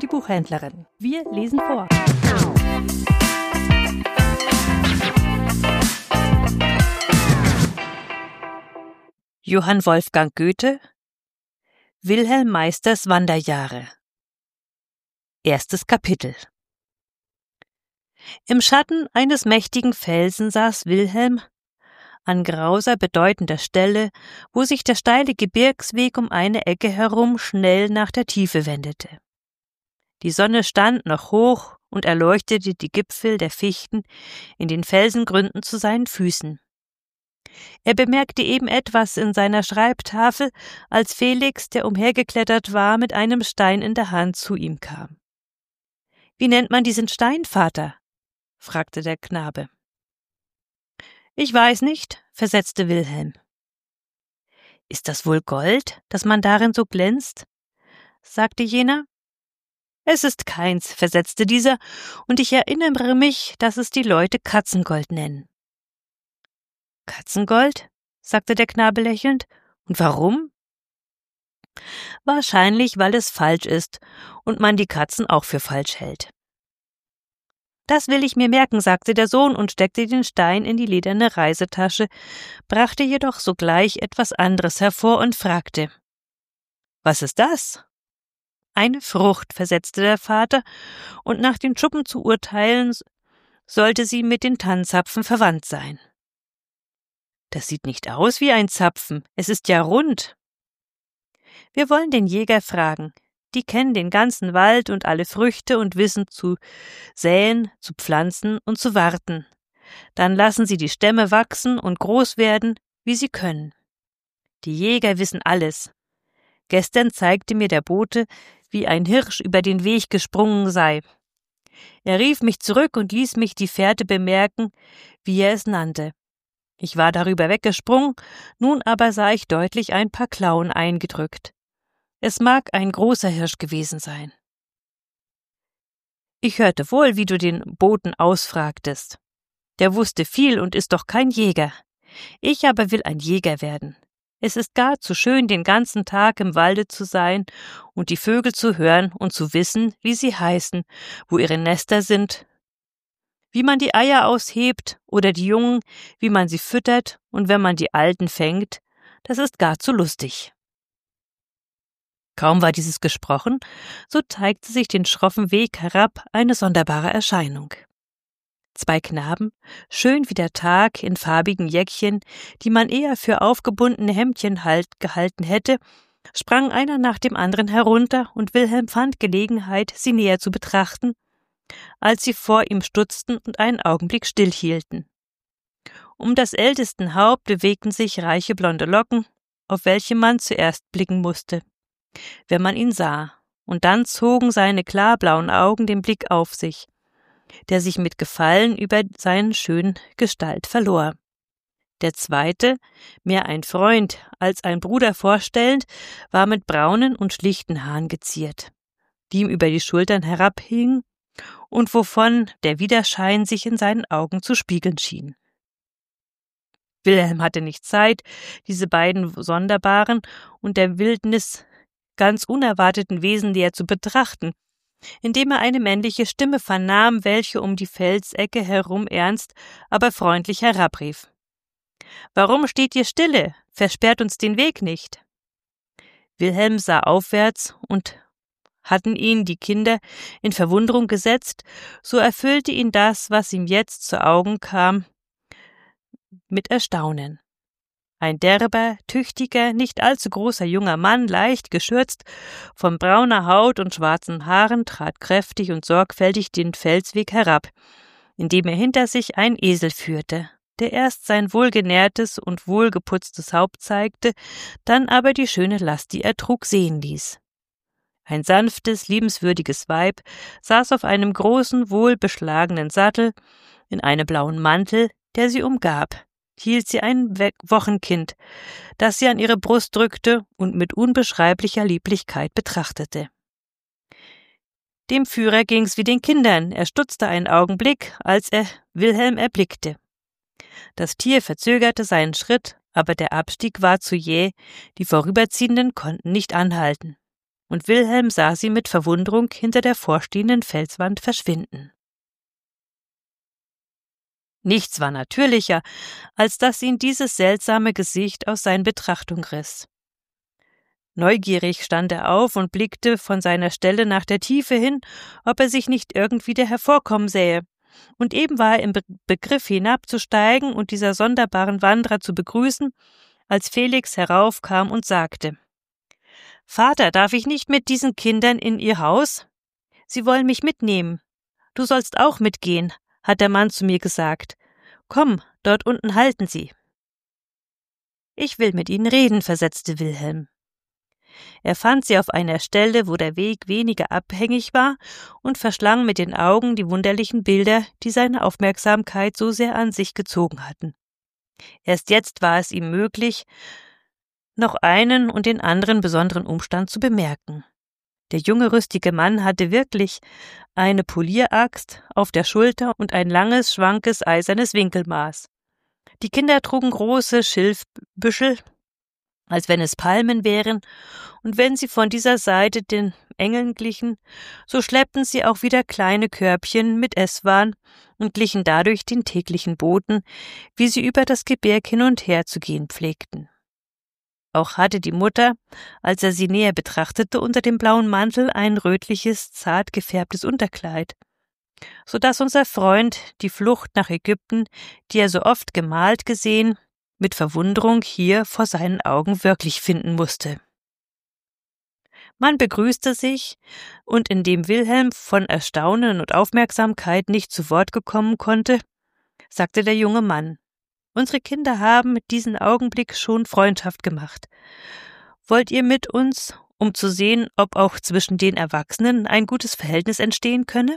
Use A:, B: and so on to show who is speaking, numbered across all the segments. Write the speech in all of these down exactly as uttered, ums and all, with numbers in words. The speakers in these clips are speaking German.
A: und die Buchhändlerin. Wir lesen vor. Johann Wolfgang Goethe, Wilhelm Meisters Wanderjahre. Erstes Kapitel. Im Schatten eines mächtigen Felsen saß Wilhelm, an grauser, bedeutender Stelle, wo sich der steile Gebirgsweg um eine Ecke herum schnell nach der Tiefe wendete. Die Sonne stand noch hoch und erleuchtete die Gipfel der Fichten in den Felsengründen zu seinen Füßen. Er bemerkte eben etwas in seiner Schreibtafel, als Felix, der umhergeklettert war, mit einem Stein in der Hand zu ihm kam. »Wie nennt man diesen Stein, Vater?« fragte der Knabe. »Ich weiß nicht«, versetzte Wilhelm. »Ist das wohl Gold, dass man darin so glänzt?« sagte jener. »Es ist keins«, versetzte dieser, »und ich erinnere mich, dass es die Leute Katzengold nennen.« »Katzengold?« sagte der Knabe lächelnd. »Und warum?« »Wahrscheinlich, weil es falsch ist und man die Katzen auch für falsch hält.« »Das will ich mir merken«, sagte der Sohn und steckte den Stein in die lederne Reisetasche, brachte jedoch sogleich etwas anderes hervor und fragte: »Was ist das?« »Eine Frucht«, versetzte der Vater, »und nach den Schuppen zu urteilen, sollte sie mit den Tannenzapfen verwandt sein.« »Das sieht nicht aus wie ein Zapfen, es ist ja rund.« »Wir wollen den Jäger fragen. Die kennen den ganzen Wald und alle Früchte und wissen zu säen, zu pflanzen und zu warten. Dann lassen sie die Stämme wachsen und groß werden, wie sie können. Die Jäger wissen alles. Gestern zeigte mir der Bote, wie ein Hirsch über den Weg gesprungen sei. Er rief mich zurück und ließ mich die Fährte bemerken, wie er es nannte. Ich war darüber weggesprungen, nun aber sah ich deutlich ein paar Klauen eingedrückt. Es mag ein großer Hirsch gewesen sein. Ich hörte wohl, wie du den Boten ausfragtest. Der wusste viel und ist doch kein Jäger. Ich aber will ein Jäger werden. Es ist gar zu schön, den ganzen Tag im Walde zu sein und die Vögel zu hören und zu wissen, wie sie heißen, wo ihre Nester sind, wie man die Eier aushebt oder die Jungen, wie man sie füttert und wenn man die Alten fängt, das ist gar zu lustig.« Kaum war dieses gesprochen, so zeigte sich den schroffen Weg herab eine sonderbare Erscheinung. Zwei Knaben, schön wie der Tag in farbigen Jäckchen, die man eher für aufgebundene Hemdchen halt gehalten hätte, sprangen einer nach dem anderen herunter, und Wilhelm fand Gelegenheit, sie näher zu betrachten, als sie vor ihm stutzten und einen Augenblick stillhielten. Um das ältesten Haupt bewegten sich reiche blonde Locken, auf welche man zuerst blicken musste, wenn man ihn sah, und dann zogen seine klarblauen Augen den Blick auf sich, der sich mit Gefallen über seinen schönen Gestalt verlor. Der zweite, mehr ein Freund als ein Bruder vorstellend, war mit braunen und schlichten Haaren geziert, die ihm über die Schultern herabhingen und wovon der Widerschein sich in seinen Augen zu spiegeln schien. Wilhelm hatte nicht Zeit, diese beiden sonderbaren und der Wildnis ganz unerwarteten Wesen näher zu betrachten, indem er eine männliche Stimme vernahm, welche um die Felsecke herum ernst, aber freundlich herabrief: »Warum steht ihr stille? Versperrt uns den Weg nicht!« Wilhelm sah aufwärts, und hatten ihn die Kinder in Verwunderung gesetzt, so erfüllte ihn das, was ihm jetzt zu Augen kam, mit Erstaunen. Ein derber, tüchtiger, nicht allzu großer junger Mann, leicht geschürzt, von brauner Haut und schwarzen Haaren, trat kräftig und sorgfältig den Felsweg herab, indem er hinter sich einen Esel führte, der erst sein wohlgenährtes und wohlgeputztes Haupt zeigte, dann aber die schöne Last, die er trug, sehen ließ. Ein sanftes, liebenswürdiges Weib saß auf einem großen, wohlbeschlagenen Sattel, in einem blauen Mantel, der sie umgab, hielt sie ein Wochenkind, das sie an ihre Brust drückte und mit unbeschreiblicher Lieblichkeit betrachtete. Dem Führer ging's wie den Kindern, er stutzte einen Augenblick, als er Wilhelm erblickte. Das Tier verzögerte seinen Schritt, aber der Abstieg war zu jäh, die Vorüberziehenden konnten nicht anhalten. und Wilhelm sah sie mit Verwunderung hinter der vorstehenden Felswand verschwinden. Nichts war natürlicher, als dass ihn dieses seltsame Gesicht aus seinen Betrachtungen riss. Neugierig stand er auf und blickte von seiner Stelle nach der Tiefe hin, ob er sich nicht irgend wieder hervorkommen sähe. Und eben war er im Be- Begriff hinabzusteigen und dieser sonderbaren Wanderer zu begrüßen, als Felix heraufkam und sagte: »Vater, darf ich nicht mit diesen Kindern in Ihr Haus? Sie wollen mich mitnehmen. Du sollst auch mitgehen«, hat der Mann zu mir gesagt. »Komm, dort unten halten sie.« »Ich will mit Ihnen reden«, versetzte Wilhelm. Er fand sie auf einer Stelle, wo der Weg weniger abhängig war, und verschlang mit den Augen die wunderlichen Bilder, die seine Aufmerksamkeit so sehr an sich gezogen hatten. Erst jetzt war es ihm möglich, noch einen und den anderen besonderen Umstand zu bemerken. Der junge, rüstige Mann hatte wirklich eine Polieraxt auf der Schulter und ein langes, schwankes, eisernes Winkelmaß. Die Kinder trugen große Schilfbüschel, als wenn es Palmen wären, und wenn sie von dieser Seite den Engeln glichen, so schleppten sie auch wieder kleine Körbchen mit Esswaren und glichen dadurch den täglichen Boten, wie sie über das Gebirg hin und her zu gehen pflegten. Auch hatte die Mutter, als er sie näher betrachtete, unter dem blauen Mantel ein rötliches, zart gefärbtes Unterkleid, so dass unser Freund die Flucht nach Ägypten, die er so oft gemalt gesehen, mit Verwunderung hier vor seinen Augen wirklich finden musste. Man begrüßte sich, und indem Wilhelm von Erstaunen und Aufmerksamkeit nicht zu Wort gekommen konnte, sagte der junge Mann: »Unsere Kinder haben mit diesem Augenblick schon Freundschaft gemacht. Wollt ihr mit uns, um zu sehen, ob auch zwischen den Erwachsenen ein gutes Verhältnis entstehen könne?«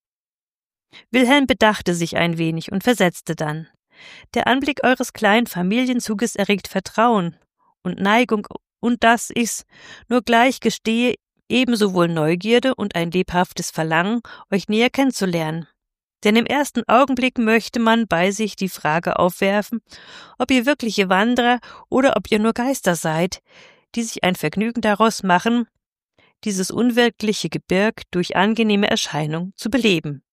A: Wilhelm bedachte sich ein wenig und versetzte dann: »Der Anblick eures kleinen Familienzuges erregt Vertrauen und Neigung, und dass ich's nur gleich gestehe, ebenso wohl Neugierde und ein lebhaftes Verlangen, euch näher kennenzulernen. Denn im ersten Augenblick möchte man bei sich die Frage aufwerfen, ob ihr wirkliche Wanderer oder ob ihr nur Geister seid, die sich ein Vergnügen daraus machen, dieses unwirkliche Gebirg durch angenehme Erscheinung zu beleben.«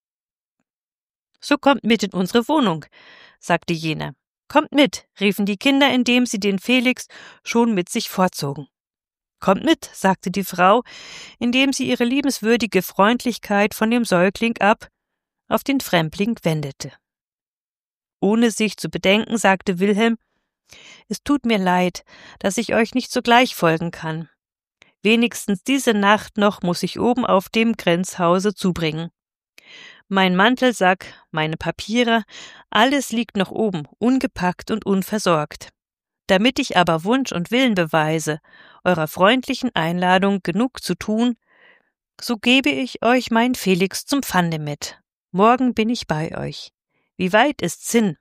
A: »So kommt mit in unsere Wohnung«, sagte jener. »Kommt mit«, riefen die Kinder, indem sie den Felix schon mit sich fortzogen. »Kommt mit«, sagte die Frau, indem sie ihre liebenswürdige Freundlichkeit von dem Säugling ab auf den Fremdling wendete. Ohne sich zu bedenken, sagte Wilhelm: »Es tut mir leid, dass ich euch nicht sogleich folgen kann. Wenigstens diese Nacht noch muss ich oben auf dem Grenzhause zubringen. Mein Mantelsack, meine Papiere, alles liegt noch oben, ungepackt und unversorgt. Damit ich aber Wunsch und Willen beweise, eurer freundlichen Einladung genug zu tun, so gebe ich euch mein Felix zum Pfande mit. Morgen bin ich bei euch. Wie weit ist's hin?«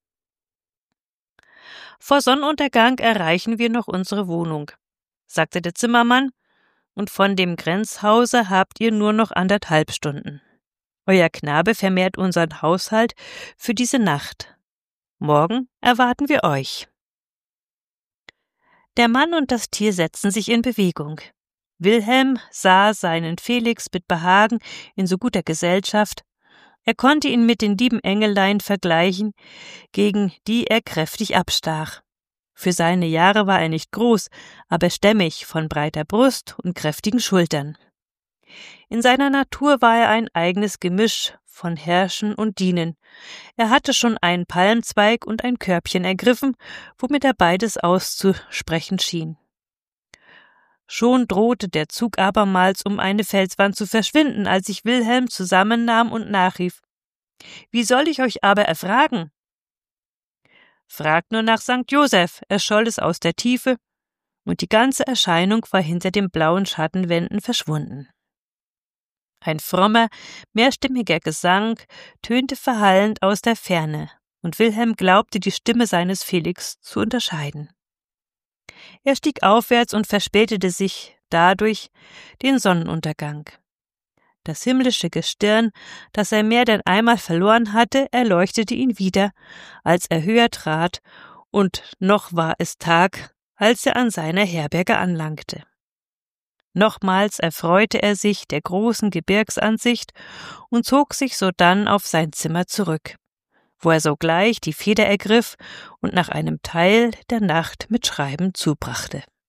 A: »Vor Sonnenuntergang erreichen wir noch unsere Wohnung«, sagte der Zimmermann, »und von dem Grenzhause habt ihr nur noch anderthalb Stunden. Euer Knabe vermehrt unseren Haushalt für diese Nacht. Morgen erwarten wir euch.« Der Mann und das Tier setzten sich in Bewegung. Wilhelm sah seinen Felix mit Behagen in so guter Gesellschaft. Er konnte ihn mit den lieben Engelein vergleichen, gegen die er kräftig abstach. Für seine Jahre war er nicht groß, aber stämmig, von breiter Brust und kräftigen Schultern. In seiner Natur war er ein eigenes Gemisch von Herrschen und Dienen. Er hatte schon einen Palmzweig und ein Körbchen ergriffen, womit er beides auszusprechen schien. Schon drohte der Zug abermals um eine Felswand zu verschwinden, als sich Wilhelm zusammennahm und nachrief: »Wie soll ich euch aber erfragen?« »Fragt nur nach Sankt Joseph«, erscholl es aus der Tiefe, und die ganze Erscheinung war hinter den blauen Schattenwänden verschwunden. Ein frommer, mehrstimmiger Gesang tönte verhallend aus der Ferne, und Wilhelm glaubte, die Stimme seines Felix zu unterscheiden. Er stieg aufwärts und verspätete sich dadurch den Sonnenuntergang. Das himmlische Gestirn, das er mehr denn einmal verloren hatte, erleuchtete ihn wieder, als er höher trat, und noch war es Tag, als er an seiner Herberge anlangte. Nochmals erfreute er sich der großen Gebirgsansicht und zog sich sodann auf sein Zimmer zurück, wo er sogleich die Feder ergriff und nach einem Teil der Nacht mit Schreiben zubrachte.